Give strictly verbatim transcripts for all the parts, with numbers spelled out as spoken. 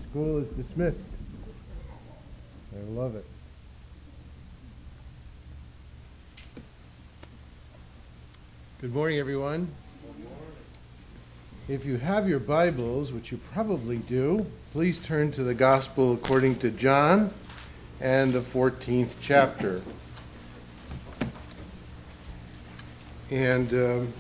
School is dismissed. I love it. Good morning, everyone. Good morning. If you have your Bibles, which you probably do, please turn to the Gospel according to John and the fourteenth chapter. And um,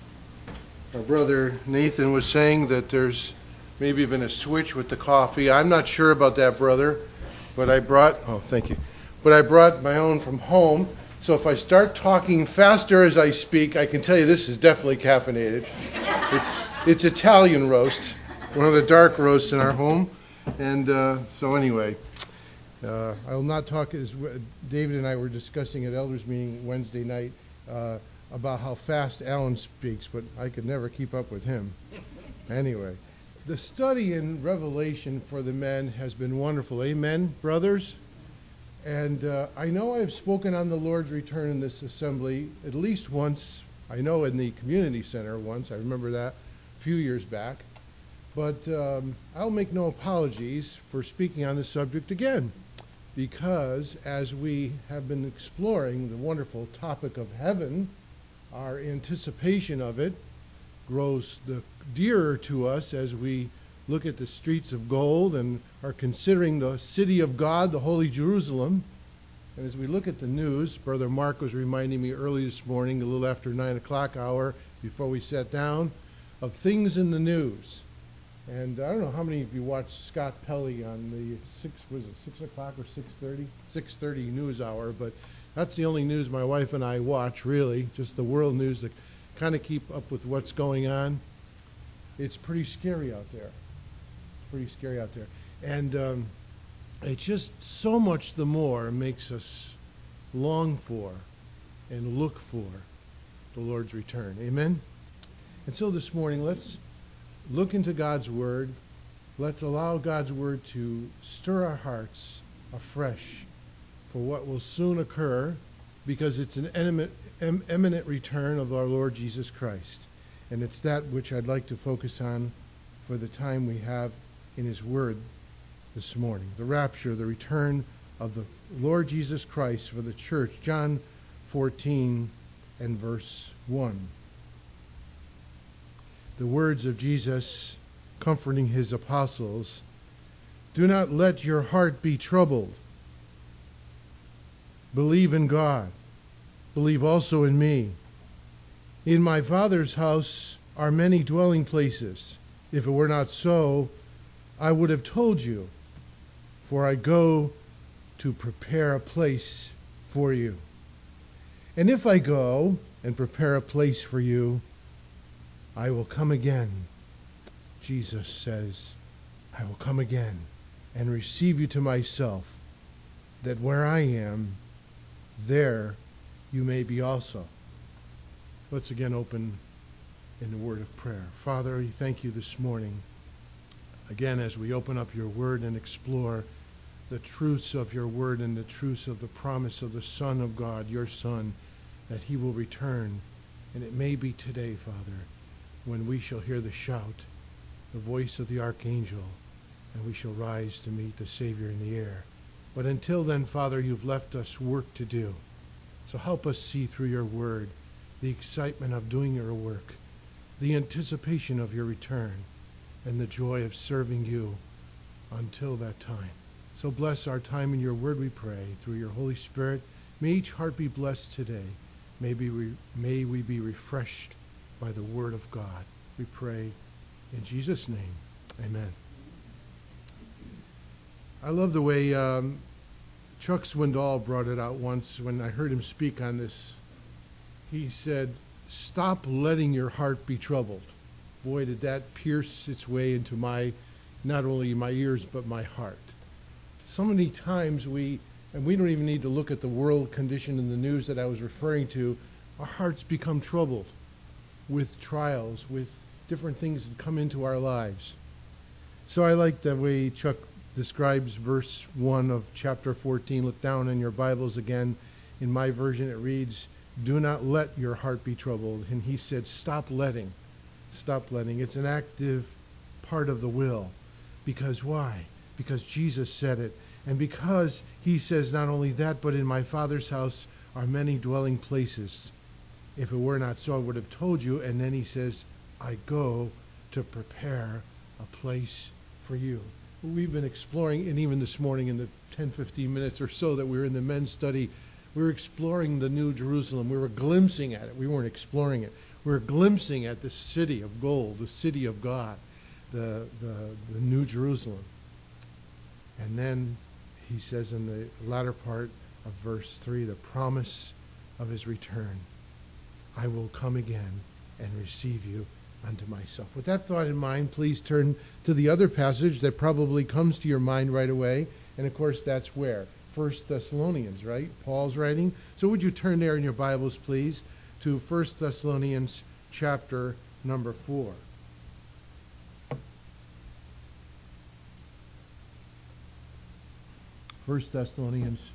our brother Nathan was saying that there's maybe been a switch with the coffee. I'm not sure about that, brother, but I brought, oh, thank you. But I brought my own from home. So if I start talking faster as I speak, I can tell you this is definitely caffeinated. It's it's Italian roast, one of the dark roasts in our home. And uh, so anyway, uh, I will not talk as David and I were discussing at elders meeting Wednesday night uh, about how fast Alan speaks, but I could never keep up with him. Anyway, the study in Revelation for the men has been wonderful. Amen, brothers? And uh, I know I've spoken on the Lord's return in this assembly at least once. I know in the community center once. I remember that a few years back. But um, I'll make no apologies for speaking on this subject again, because as we have been exploring the wonderful topic of heaven, our anticipation of it grows the dearer to us as we look at the streets of gold and are considering the city of God, the Holy Jerusalem. And as we look at the news, Brother Mark was reminding me early this morning, a little after nine o'clock hour, before we sat down, of things in the news. And I don't know how many of you watched Scott Pelley on the six was it six o'clock or six thirty? Six thirty news hour, but that's the only news my wife and I watch, really, just the world news to kind of keep up with what's going on. It's pretty scary out there. Pretty scary out there. And um, it just so much the more makes us long for and look for the Lord's return. Amen? And so this morning, let's look into God's Word. Let's allow God's Word to stir our hearts afresh for what will soon occur, because it's an eminent, eminent return of our Lord Jesus Christ. And it's that which I'd like to focus on for the time we have in His Word this morning. The rapture, the return of the Lord Jesus Christ for the church. John fourteen and verse one. The words of Jesus comforting His apostles: "Do not let your heart be troubled. Believe in God. Believe also in me. In my Father's house are many dwelling places. If it were not so, I would have told you, for I go to prepare a place for you. And if I go and prepare a place for you, I will come again." Jesus says, "I will come again and receive you to myself, that where I am, there you may be also." Let's again open in the word of prayer. Father, we thank you this morning, again, as we open up your word and explore the truths of your word and the truths of the promise of the Son of God, your Son, that he will return. And it may be today, Father, when we shall hear the shout, the voice of the archangel, and we shall rise to meet the Savior in the air. But until then, Father, you've left us work to do. So help us see through your word the excitement of doing your work, the anticipation of your return, and the joy of serving you until that time. So bless our time in your word, we pray, through your Holy Spirit. May each heart be blessed today. May, be re- may we be refreshed by the word of God. We pray in Jesus' name. Amen. I love the way um, Chuck Swindoll brought it out once when I heard him speak on this. He said, "Stop letting your heart be troubled." Boy, did that pierce its way into my, not only my ears, but my heart. So many times we, and we don't even need to look at the world condition in the news that I was referring to, our hearts become troubled with trials, with different things that come into our lives. So I like the way Chuck describes verse one of chapter fourteen. Look down in your Bibles again. In my version it reads, "Do not let your heart be troubled." And he said, stop letting. Stop letting. It's an active part of the will. Because why? because Jesus said it. And because he says not only that, but in my Father's house are many dwelling places. If it were not so, I would have told you. And then he says, I go to prepare a place for you. We've been exploring, and even this morning in the ten, fifteen minutes or so that we were in the men's study, we were exploring the New Jerusalem. We were glimpsing at it. We weren't exploring it. We were glimpsing at the city of gold, the city of God, the, the, the New Jerusalem. And then he says in the latter part of verse three, the promise of his return. I will come again and receive you unto myself. With that thought in mind, please turn to the other passage that probably comes to your mind right away. And of course, that's where? First Thessalonians, right? Paul's writing. So would you turn there in your Bibles, please, to First Thessalonians chapter number four. First Thessalonians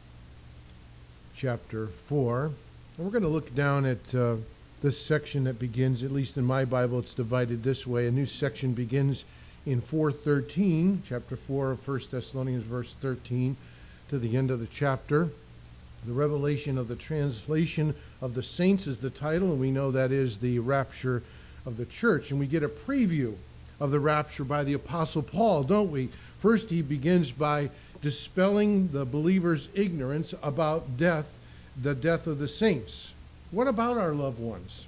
chapter four. And we're going to look down at uh, this section that begins, at least in my Bible, it's divided this way. A new section begins in four thirteen, chapter four of First Thessalonians, verse thirteen, to the end of the chapter. The revelation of the translation of the saints is the title, and we know that is the rapture of the church. And we get a preview of the rapture by the Apostle Paul, don't we? First, he begins by dispelling the believer's ignorance about death, the death of the saints. What about our loved ones?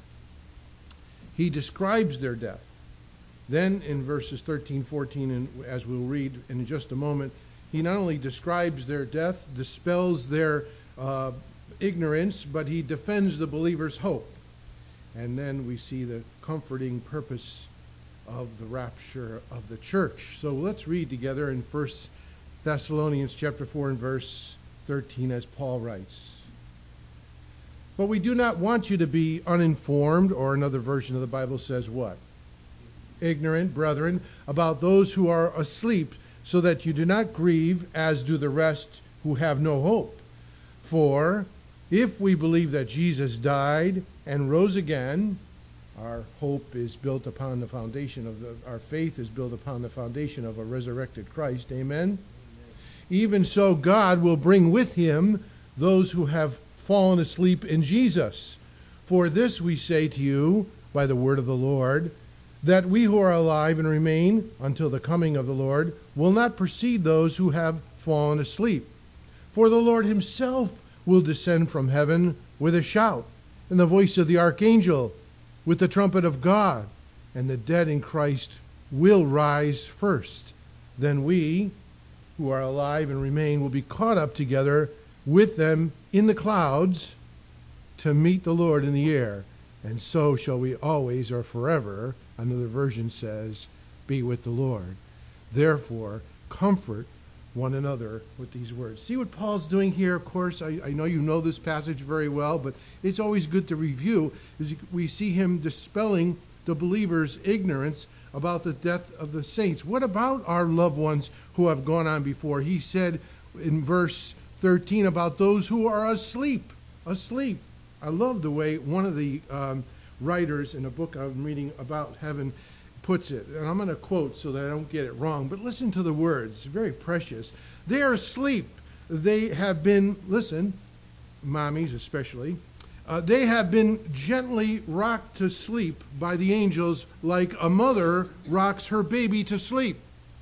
He describes their death. Then in verses thirteen, fourteen, and as we'll read in just a moment, he not only describes their death, dispels their uh, ignorance, but he defends the believer's hope. And then we see the comforting purpose of the rapture of the church. So let's read together in First Thessalonians chapter four and verse thirteen as Paul writes. But we do not want you to be uninformed, or another version of the Bible says what? Ignorant, brethren, about those who are asleep, so that you do not grieve as do the rest who have no hope. For if we believe that Jesus died and rose again, our hope is built upon the foundation of the, our faith is built upon the foundation of a resurrected Christ. Amen? Amen. Even so, God will bring with him those who have fallen asleep in Jesus. For this we say to you by the word of the Lord, that we who are alive and remain until the coming of the Lord will not precede those who have fallen asleep. For the Lord himself will descend from heaven with a shout, and the voice of the archangel, with the trumpet of God, and the dead in Christ will rise first. Then we, who are alive and remain, will be caught up together with them in the clouds to meet the Lord in the air. And so shall we always or forever, another version says, be with the Lord. Therefore, comfort one another with these words. See what Paul's doing here? Of course, I, I know you know this passage very well, but it's always good to review. As we see him dispelling the believer's ignorance about the death of the saints. What about our loved ones who have gone on before? He said in verse thirteen about those who are asleep. Asleep. I love the way one of the um, writers in a book I'm reading about heaven puts it, and I'm going to quote so that I don't get it wrong, but listen to the words, very precious. They are asleep. They have been, listen, mommies especially, uh, they have been gently rocked to sleep by the angels like a mother rocks her baby to sleep.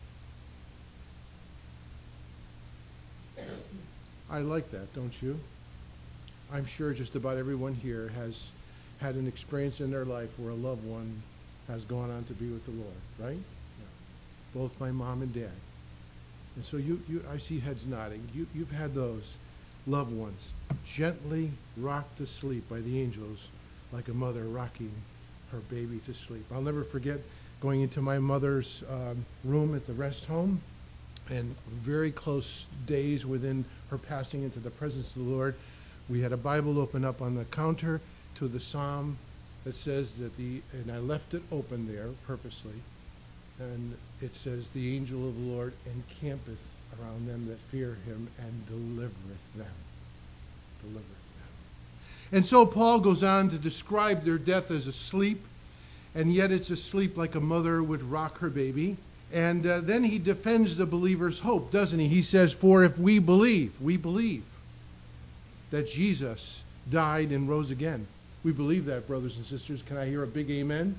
I like that, don't you? I'm sure just about everyone here has had an experience in their life where a loved one has gone on to be with the Lord, right? Yeah. Both my mom and dad. And so you, you I see heads nodding. You, you've had those loved ones gently rocked to sleep by the angels like a mother rocking her baby to sleep. I'll never forget going into my mother's um, room at the rest home, and very close days within her passing into the presence of the Lord, we had a Bible open up on the counter to the Psalm that says that the, and I left it open there purposely, and it says, the angel of the Lord encampeth around them that fear him and delivereth them. Delivereth them. And so Paul goes on to describe their death as asleep, and yet it's asleep like a mother would rock her baby. And uh, then he defends the believer's hope, doesn't he? He says, for if we believe, we believe that Jesus died and rose again. We believe that, brothers and sisters. Can I hear a big amen?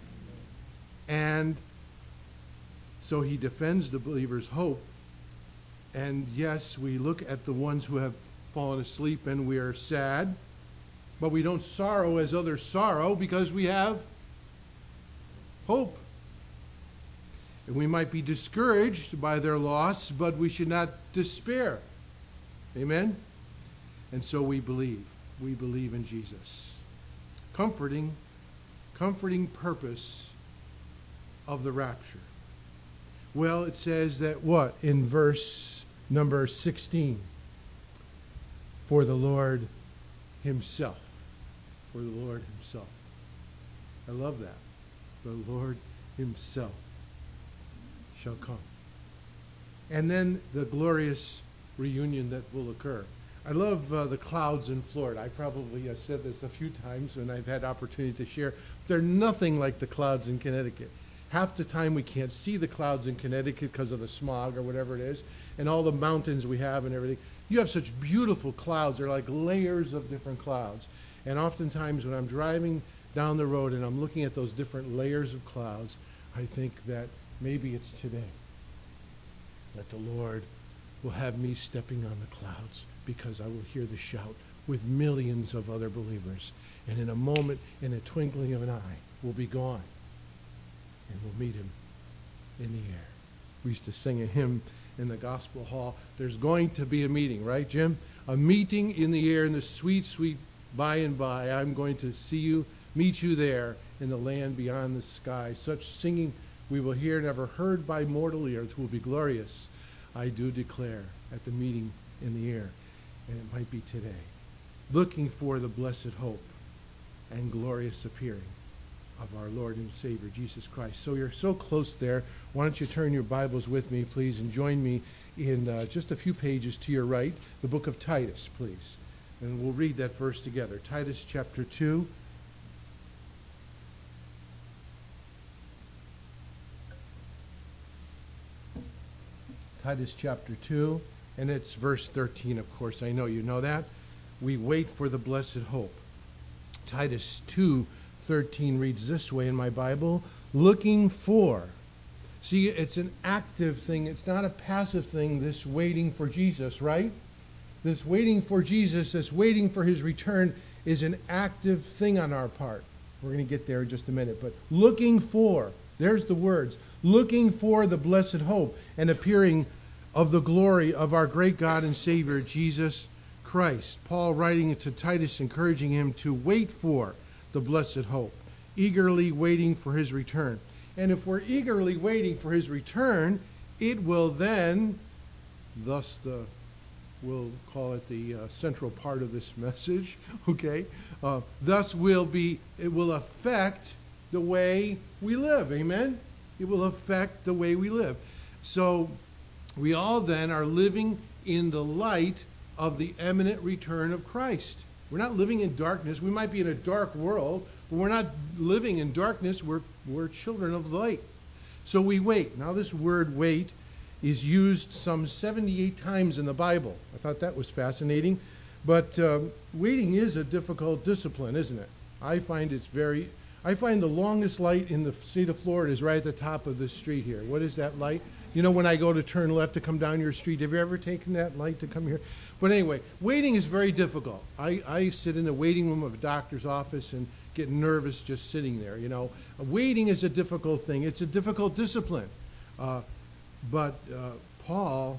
And so he defends the believer's hope. And yes, we look at the ones who have fallen asleep and we are sad, but we don't sorrow as others sorrow because we have hope. And we might be discouraged by their loss, but we should not despair. Amen? And so we believe. We believe in Jesus. Comforting, comforting purpose of the rapture. Well, it says that what? In verse number sixteen. For the Lord himself. For the Lord himself. I love that. The Lord himself shall come. And then the glorious reunion that will occur. I love uh, the clouds in Florida. I probably have said this a few times when I've had opportunity to share. They're nothing like the clouds in Connecticut. Half the time we can't see the clouds in Connecticut because of the smog or whatever it is, and all the mountains we have and everything. You have such beautiful clouds. They're like layers of different clouds. And oftentimes when I'm driving down the road and I'm looking at those different layers of clouds, I think that maybe it's today that the Lord will have me stepping on the clouds, because I will hear the shout with millions of other believers. And in a moment, in a twinkling of an eye, we'll be gone. And we'll meet him in the air. We used to sing a hymn in the gospel hall. There's going to be a meeting, right, Jim? A meeting in the air in the sweet, sweet by and by. I'm going to see you, meet you there in the land beyond the sky. Such singing we will hear, never heard by mortal ears, will be glorious, I do declare, at the meeting in the air. And it might be today. Looking for the blessed hope and glorious appearing of our Lord and Savior, Jesus Christ. So you're so close there. Why don't you turn your Bibles with me, please, and join me in uh, just a few pages to your right, the book of Titus, please. And we'll read that verse together. Titus chapter two. Titus chapter two, and it's verse thirteen, of course. I know you know that. We wait for the blessed hope. Titus two thirteen reads this way in my Bible, looking for. See, it's an active thing. It's not a passive thing, this waiting for Jesus, right? This waiting for Jesus, this waiting for his return is an active thing on our part. We're going to get there in just a minute. But looking for, there's the words, looking for the blessed hope and appearing of the glory of our great God and Savior, Jesus Christ. Paul writing to Titus, encouraging him to wait for the blessed hope, eagerly waiting for his return. And if we're eagerly waiting for his return, it will then, thus the, we'll call it the uh, central part of this message, okay? Uh, thus will be, it will affect the way we live, amen? It will affect the way we live. So we all then are living in the light of the imminent return of Christ. We're not living in darkness. We might be in a dark world, but we're not living in darkness. We're, we're children of light. So we wait. Now this word wait is used some seventy-eight times in the Bible. I thought that was fascinating. But um, waiting is a difficult discipline, isn't it? I find it's very, I find the longest light in the state of Florida is right at the top of this street here. What is that light? You know, when I go to turn left to come down your street, have you ever taken that light to come here? But anyway, waiting is very difficult. I, I sit in the waiting room of a doctor's office and get nervous just sitting there, you know. Waiting is a difficult thing. It's a difficult discipline. Uh, but uh, Paul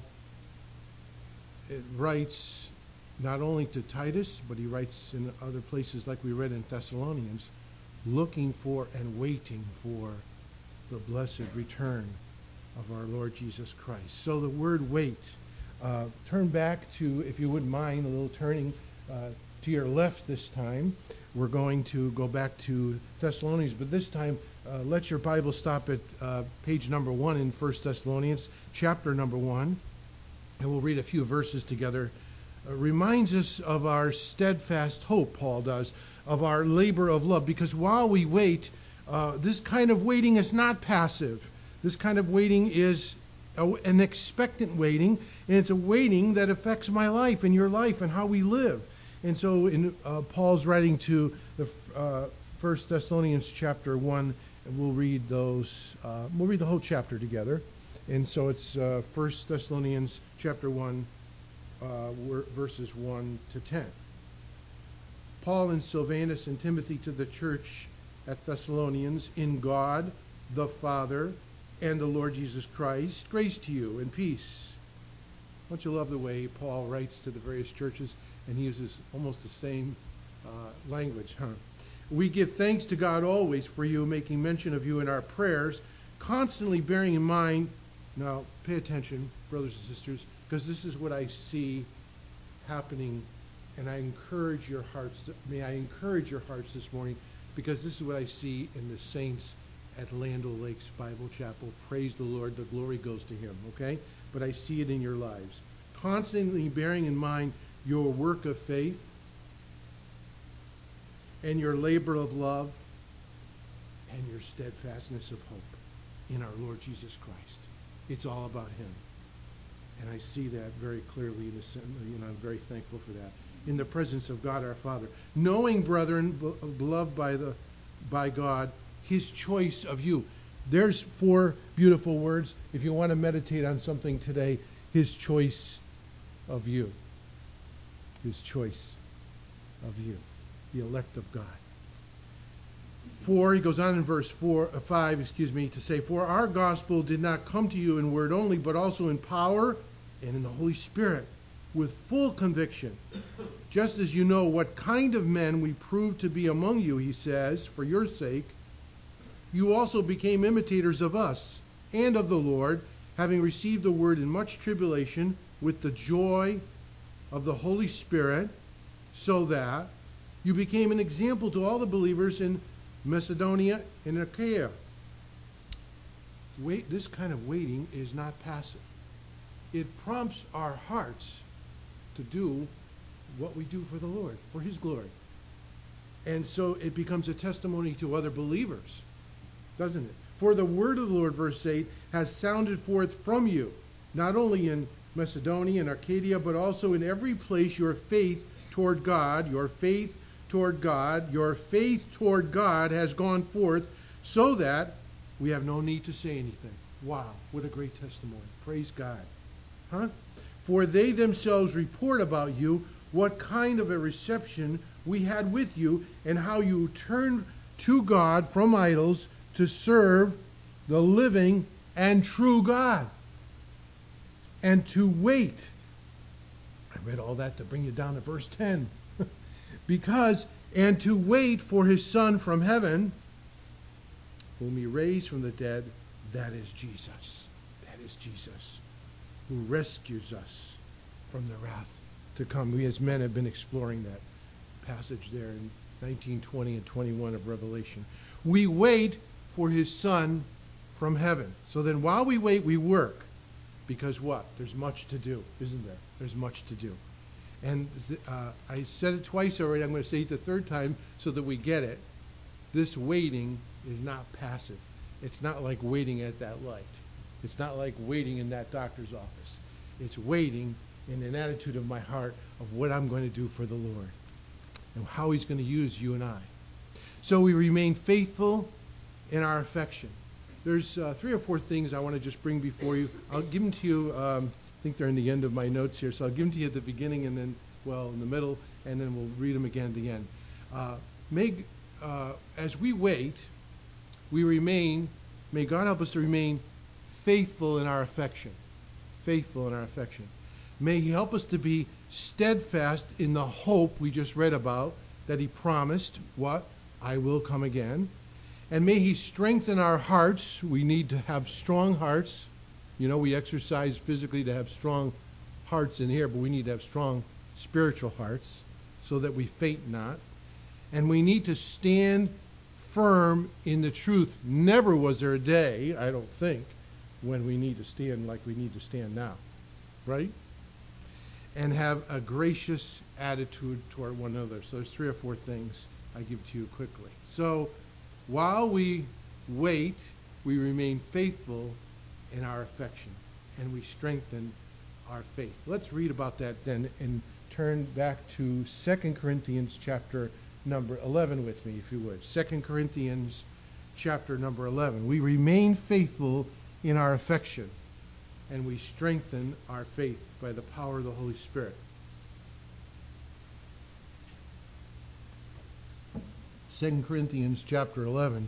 it writes not only to Titus, but he writes in other places like we read in Thessalonians, looking for and waiting for the blessed return of our Lord Jesus Christ. So the word wait, uh, turn back to, if you wouldn't mind, a little turning uh, to your left this time. We're going to go back to Thessalonians, but this time uh, let your Bible stop at uh, page number one in First Thessalonians, chapter number one, and we'll read a few verses together. Uh, reminds us of our steadfast hope, Paul does, of our labor of love, because while we wait, uh, this kind of waiting is not passive. This kind of waiting is a, an expectant waiting, and it's a waiting that affects my life and your life and how we live. And so in uh, Paul's writing to the uh, First Thessalonians chapter one, and we'll read those, uh, we'll read the whole chapter together. And so it's uh, First Thessalonians chapter one, uh, verses one to ten. Paul and Silvanus and Timothy to the church at Thessalonians, in God the Father and the Lord Jesus Christ, grace to you and peace. Don't you love the way Paul writes to the various churches, and he uses almost the same uh, language, huh? We give thanks to God always for you, making mention of you in our prayers, constantly bearing in mind. Now, pay attention, brothers and sisters, because this is what I see happening, and I encourage your hearts. To, may I encourage your hearts this morning, because this is what I see in the saints at Land O'Lakes Bible Chapel. Praise the Lord. The glory goes to him, okay? But I see it in your lives. Constantly bearing in mind your work of faith and your labor of love and your steadfastness of hope in our Lord Jesus Christ. It's all about him. And I see that very clearly in the, you know, I'm very thankful for that. In the presence of God our Father. Knowing, brethren, beloved by the by God, his choice of you. There's four beautiful words. If you want to meditate on something today, his choice of you. His choice of you. The elect of God. For, he goes on in verse four, uh, five, excuse me, to say, for our gospel did not come to you in word only, but also in power and in the Holy Spirit, with full conviction. Just as you know what kind of men we proved to be among you, he says, for your sake, you also became imitators of us and of the Lord, having received the word in much tribulation with the joy of the Holy Spirit, so that you became an example to all the believers in Macedonia and Achaia. Wait, this kind of waiting is not passive. It prompts our hearts to do what we do for the Lord, for his glory. And so it becomes a testimony to other believers, doesn't it? For the word of the Lord, verse eight, has sounded forth from you, not only in Macedonia and Arcadia, but also in every place your faith toward God, your faith toward God, your faith toward God has gone forth, so that we have no need to say anything. Wow, what a great testimony. Praise God. Huh? For they themselves report about you what kind of a reception we had with you, and how you turned to God from idols to serve the living and true God, and to wait. I read all that to bring you down to verse ten. Because, and to wait for his Son from heaven, whom he raised from the dead, that is Jesus. That is Jesus, who rescues us from the wrath to come. We as men have been exploring that passage there in nineteen, twenty, and twenty-one of Revelation. We wait for his Son from heaven. So then while we wait, we work. Because what? There's much to do, isn't there? There's much to do. And th- uh, I said it twice already. I'm going to say it the third time so that we get it. This waiting is not passive. It's not like waiting at that light. It's not like waiting in that doctor's office. It's waiting in an attitude of my heart of what I'm going to do for the Lord and how he's going to use you and I. So we remain faithful in our affection. There's uh, three or four things I want to just bring before you. I'll give them to you. Um, I think they're in the end of my notes here, so I'll give them to you at the beginning and then, well, in the middle, and then we'll read them again at the end. Uh, may, uh, as we wait, we remain, may God help us to remain faithful in our affection. Faithful in our affection. May he help us to be steadfast in the hope we just read about, that he promised, what? I will come again. And may he strengthen our hearts. We need to have strong hearts. You know, we exercise physically to have strong hearts in here, but we need to have strong spiritual hearts so that we faint not. And we need to stand firm in the truth. Never was there a day, I don't think, when we need to stand like we need to stand now. Right? And have a gracious attitude toward one another. So there's three or four things I give to you quickly. So while we wait, we remain faithful in our affection, and we strengthen our faith. Let's read about that then and turn back to Second Corinthians chapter number eleven with me, if you would. Second Corinthians chapter number eleven. We remain faithful in our affection, and we strengthen our faith by the power of the Holy Spirit. Second Corinthians chapter eleven.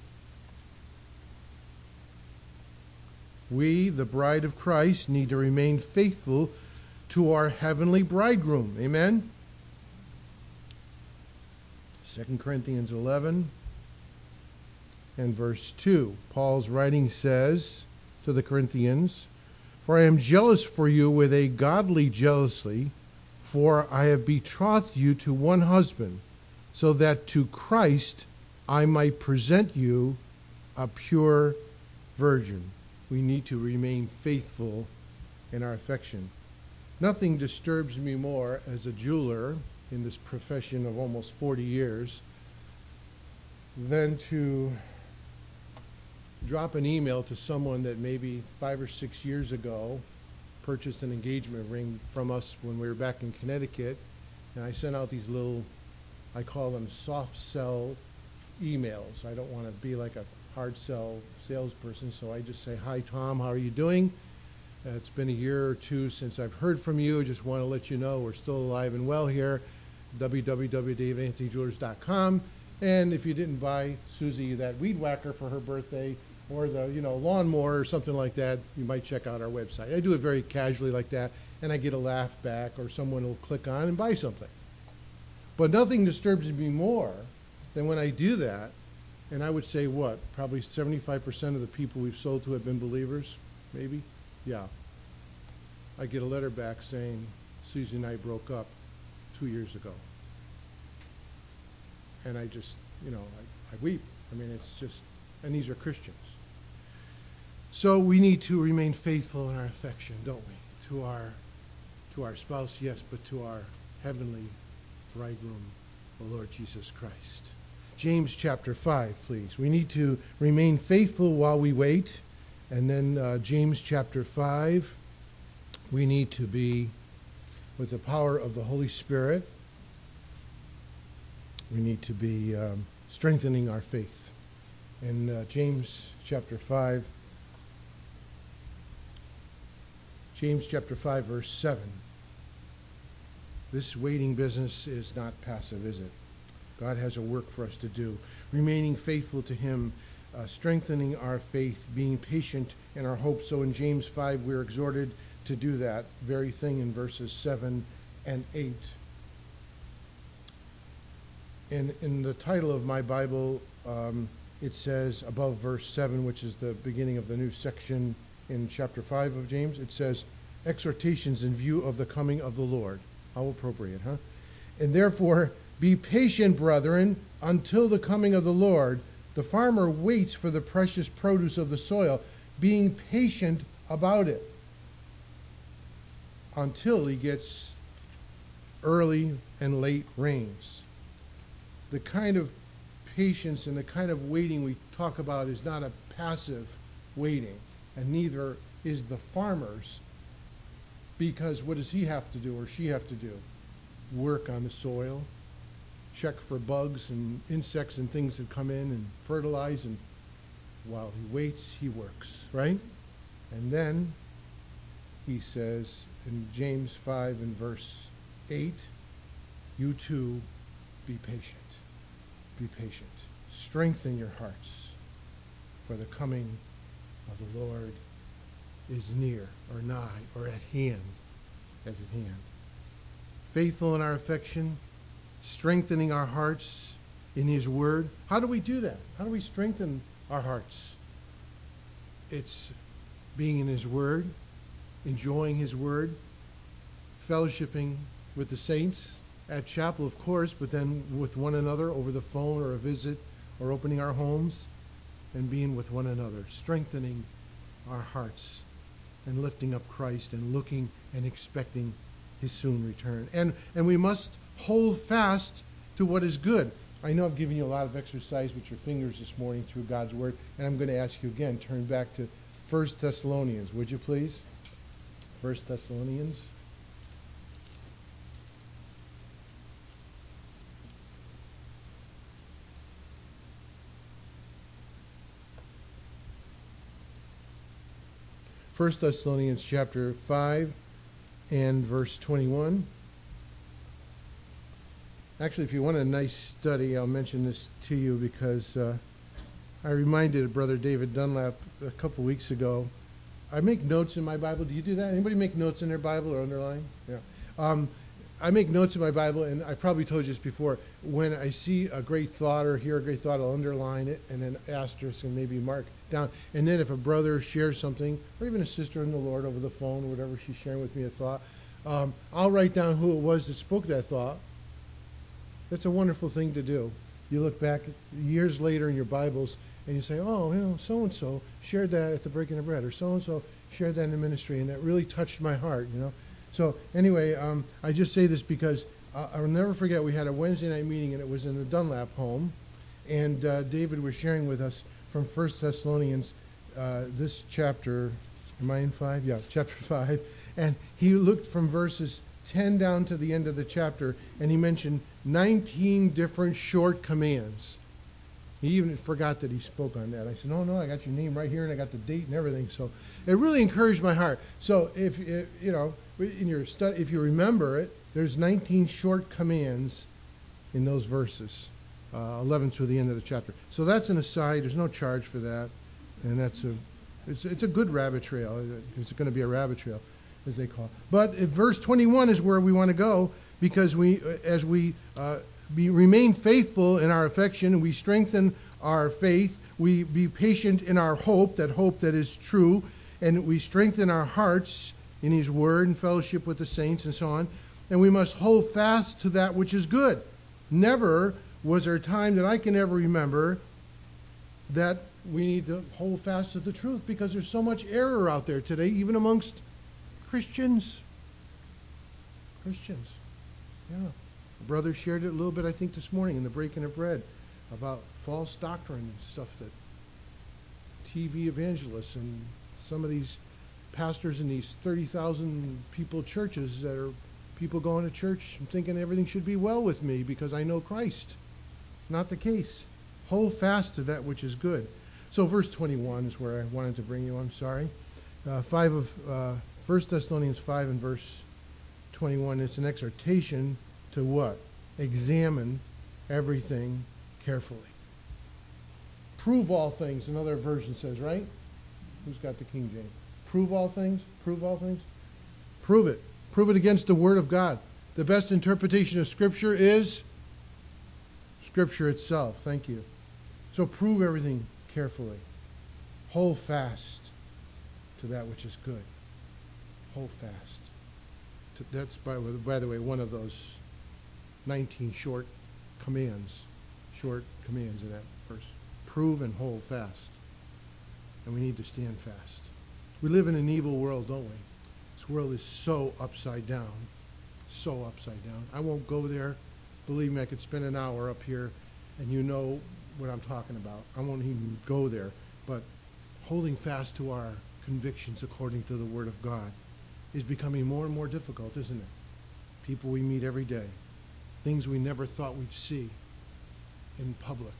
We, the bride of Christ, need to remain faithful to our heavenly bridegroom. Amen? Second Corinthians eleven and verse two. Paul's writing says to the Corinthians, "For I am jealous for you with a godly jealousy, for I have betrothed you to one husband, so that to Christ I might present you a pure virgin." We need to remain faithful in our affection. Nothing disturbs me more as a jeweler in this profession of almost forty years than to drop an email to someone that maybe five or six years ago purchased an engagement ring from us when we were back in Connecticut, and I sent out these little, I call them soft sell emails. I don't want to be like a hard sell salesperson, so I just say, "Hi Tom, how are you doing? Uh, it's been a year or two since I've heard from you. I just want to let you know we're still alive and well here. w w w dot dave anthony jewelers dot com. And if you didn't buy Susie that weed whacker for her birthday, or the you know lawnmower or something like that, you might check out our website." I do it very casually like that, and I get a laugh back, or someone will click on and buy something. But nothing disturbs me more than when I do that, and I would say what? Probably seventy-five percent of the people we've sold to have been believers, maybe? Yeah. I get a letter back saying, "Susie and I broke up two years ago." And I just, you know, I, I weep. I mean, it's just, and these are Christians. So we need to remain faithful in our affection, don't we? To our, to our spouse, yes, but to our heavenly bridegroom, the Lord Jesus Christ. James chapter five, please. We need to remain faithful while we wait. And then uh, James chapter five, we need to be, with the power of the Holy Spirit, we need to be um, strengthening our faith. In uh, James chapter five, James chapter five, verse seven. This waiting business is not passive, is it? God has a work for us to do. Remaining faithful to Him, uh, strengthening our faith, being patient in our hope. So in James five, we're exhorted to do that very thing in verses seven and eight. In, in the title of my Bible, um, it says above verse seven, which is the beginning of the new section in chapter five of James, it says, "Exhortations in view of the coming of the Lord." How appropriate, huh? "And therefore, be patient, brethren, until the coming of the Lord. The farmer waits for the precious produce of the soil, being patient about it until he gets early and late rains." The kind of patience and the kind of waiting we talk about is not a passive waiting, and neither is the farmer's, because what does he have to do or she have to do? Work on the soil, check for bugs and insects and things that come in, and fertilize, and while he waits, he works, right? And then he says in James five and verse eight, "You too be patient." Be patient. Strengthen your hearts, for the coming of the Lord is near, or nigh, or at hand, at hand. Faithful in our affection, strengthening our hearts in His Word. How do we do that? How do we strengthen our hearts? It's being in His Word, enjoying His Word, fellowshipping with the saints at chapel, of course, but then with one another over the phone or a visit, or opening our homes and being with one another, strengthening our hearts and lifting up Christ and looking and expecting His soon return. And and we must hold fast to what is good. I know I've given you a lot of exercise with your fingers this morning through God's Word, and I'm going to ask you again, turn back to First Thessalonians, would you please? First Thessalonians. First Thessalonians chapter five and verse twenty-one. Actually, if you want a nice study, I'll mention this to you because uh, I reminded Brother David Dunlap a couple weeks ago. I make notes in my Bible. Do you do that? Anybody make notes in their Bible or underline? Yeah. Um, I make notes in my Bible, and I probably told you this before. When I see a great thought or hear a great thought, I'll underline it and then asterisk and maybe mark down. And then if a brother shares something, or even a sister in the Lord over the phone, or whatever she's sharing with me a thought, um, I'll write down who it was that spoke that thought. That's a wonderful thing to do. You look back years later in your Bibles and you say, oh, you know, so-and-so shared that at the breaking of bread, or so-and-so shared that in the ministry, and that really touched my heart, you know. So anyway, um, I just say this because uh, I'll never forget we had a Wednesday night meeting, and it was in the Dunlap home, and uh, David was sharing with us from First Thessalonians, uh, this chapter, am I in five? Yeah, chapter five, and he looked from verses ten down to the end of the chapter, and he mentioned nineteen different short commands. He even forgot that he spoke on that. I said, no, no, I got your name right here, and I got the date and everything. So it really encouraged my heart. So if, if you know, in your study, if you remember it, there's nineteen short commands in those verses, uh, eleven through the end of the chapter. So that's an aside. There's no charge for that, and that's a, it's it's a good rabbit trail. It's going to be a rabbit trail, as they call it. But if verse twenty-one is where we want to go, because we, as we uh, be, remain faithful in our affection, we strengthen our faith, we be patient in our hope, that hope that is true, and we strengthen our hearts in His Word and fellowship with the saints and so on, and we must hold fast to that which is good. Never was there a time that I can ever remember that we need to hold fast to the truth, because there's so much error out there today, even amongst Christians. Christians. Yeah. A brother shared it a little bit, I think, this morning in the breaking of bread about false doctrine and stuff that T V evangelists and some of these pastors in these thirty thousand people churches that are people going to church and thinking everything should be well with me because I know Christ. Not the case. Hold fast to that which is good. So verse twenty-one is where I wanted to bring you. I'm sorry. Uh, five of uh, First Thessalonians five and verse twenty-one. It's an exhortation to what? Examine everything carefully. Prove all things, another version says, right? Who's got the King James? Prove all things? Prove all things? Prove it. Prove it against the Word of God. The best interpretation of Scripture is Scripture itself. Thank you. So prove everything carefully. Hold fast to that which is good. Hold fast. That's, by, by the way, one of those nineteen short commands. Short commands in that verse. Prove and hold fast. And we need to stand fast. We live in an evil world, don't we? This world is so upside down. So upside down. I won't go there. Believe me, I could spend an hour up here, and you know what I'm talking about. I won't even go there. But holding fast to our convictions according to the Word of God is becoming more and more difficult, isn't it? People we meet every day. Things we never thought we'd see in public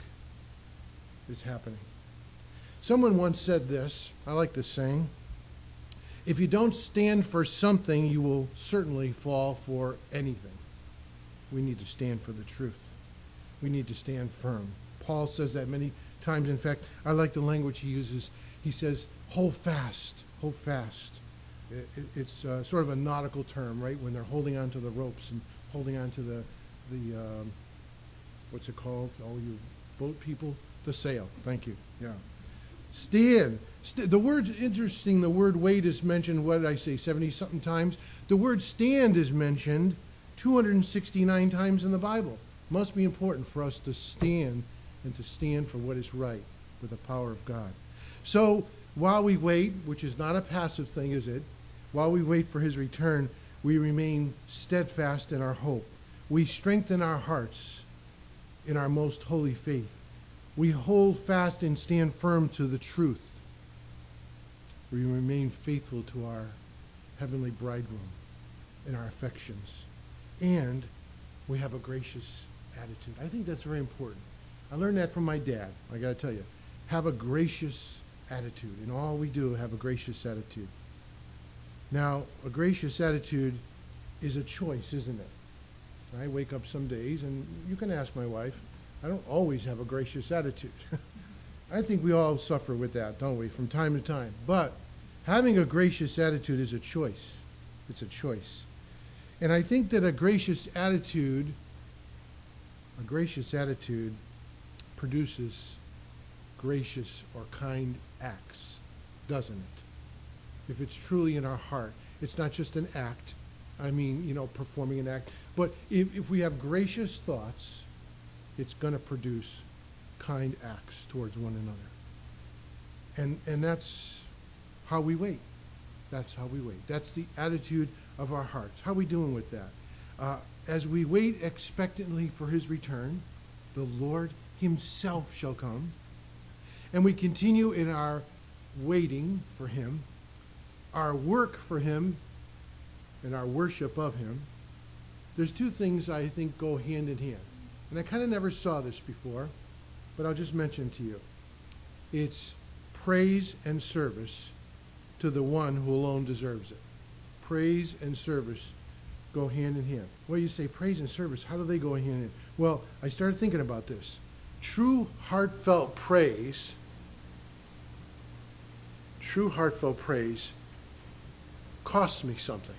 is happening. Someone once said this, I like this saying, if you don't stand for something, you will certainly fall for anything. We need to stand for the truth. We need to stand firm. Paul says that many times. In fact, I like the language he uses. He says, hold fast, hold fast. It's uh, sort of a nautical term, right? When they're holding onto the ropes and holding onto the, the um, what's it called? All you boat people? The sail. Thank you. Yeah. Stand. St- the word, interesting, the word wait is mentioned, what did I say, seventy-something times? The word stand is mentioned two hundred sixty-nine times in the Bible. Must be important for us to stand and to stand for what is right with the power of God. So while we wait, which is not a passive thing, is it? While we wait for His return, we remain steadfast in our hope. We strengthen our hearts. in our most holy faith. We hold fast and stand firm to the truth. We remain faithful to our heavenly bridegroom in our affections. And we have a gracious attitude. I think that's very important. I learned that from my dad. I got to tell you, have a gracious attitude. In all we do, have a gracious attitude. Now, a gracious attitude is a choice, isn't it? I wake up some days, and you can ask my wife, I don't always have a gracious attitude. I think we all suffer with that, don't we, from time to time. But having a gracious attitude is a choice. It's a choice. And I think that a gracious attitude, a gracious attitude produces gracious or kind acts, doesn't it? If it's truly in our heart, it's not just an act. I mean, you know, performing an act. But if, if we have gracious thoughts, it's going to produce kind acts towards one another. And and that's how we wait. That's how we wait. That's the attitude of our hearts. How are we doing with that? Uh, as we wait expectantly for his return, the Lord himself shall come. And we continue in our waiting for him, our work for him, and our worship of him. There's two things I think go hand in hand. And I kind of never saw this before, but I'll just mention to you. It's praise and service to the one who alone deserves it. Praise and service go hand in hand. Well, you say praise and service, how do they go hand in hand? Well, I started thinking about this. True heartfelt praise, true heartfelt praise costs me something.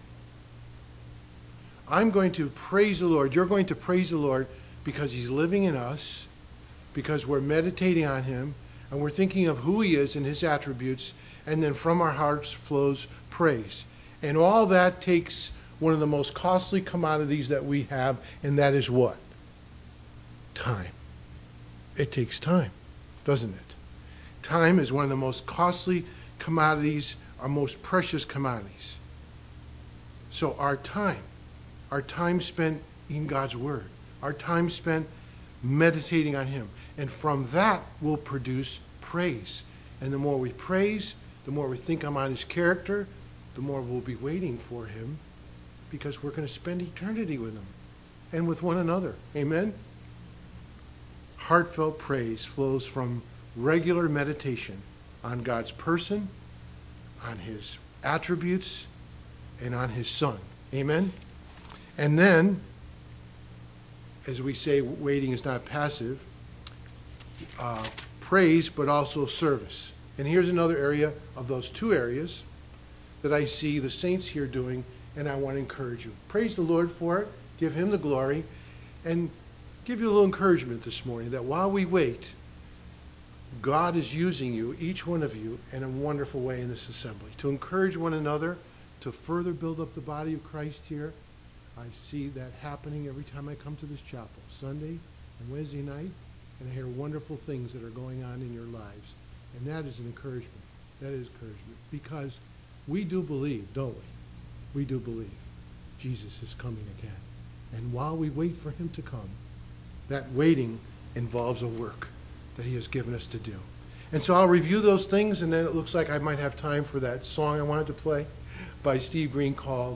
I'm going to praise the Lord. You're going to praise the Lord because he's living in us, because we're meditating on him, and we're thinking of who he is and his attributes, and then from our hearts flows praise. And all that takes one of the most costly commodities that we have, and that is what? Time. It takes time, doesn't it? Time is one of the most costly commodities, our most precious commodities. So our time, our time spent in God's Word, our time spent meditating on him. And from that will produce praise. And the more we praise, the more we think on his character, the more we'll be waiting for him, because we're going to spend eternity with him and with one another. Amen? Heartfelt praise flows from regular meditation on God's person, on his attributes, and on his Son. Amen? And then, as we say, waiting is not passive, uh, praise, but also service. And here's another area of those two areas that I see the saints here doing, and I want to encourage you. Praise the Lord for it. Give him the glory. And give you a little encouragement this morning that while we wait, God is using you, each one of you, in a wonderful way in this assembly to encourage one another, to further build up the body of Christ here. I see that happening every time I come to this chapel, Sunday and Wednesday night, and I hear wonderful things that are going on in your lives. And that is an encouragement. That is encouragement. Because we do believe, don't we? We do believe Jesus is coming again. And while we wait for him to come, that waiting involves a work that he has given us to do. And so I'll review those things, and then it looks like I might have time for that song I wanted to play by Steve Green called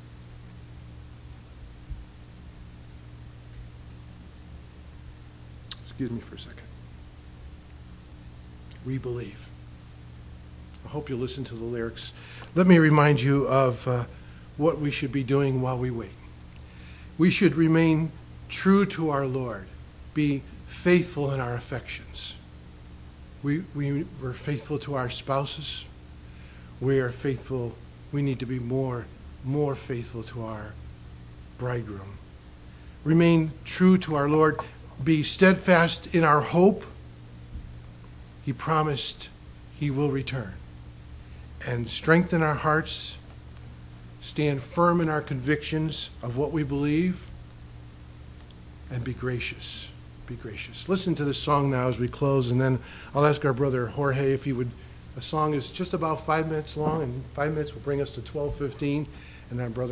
Excuse me for a second. We believe. I hope you listen to the lyrics. Let me remind you of uh, what we should be doing while we wait. We should remain true to our Lord, be faithful in our affections. We, we, we're faithful to our spouses. We are faithful. We need to be more, more faithful to our bridegroom. Remain true to our Lord. Be steadfast in our hope. He promised he will return. And strengthen our hearts. Stand firm in our convictions of what we believe. And be gracious. Be gracious. Listen to this song now as we close, and then I'll ask our brother Jorge if he would. The song is just about five minutes long, and five minutes will bring us to twelve fifteen, and our brother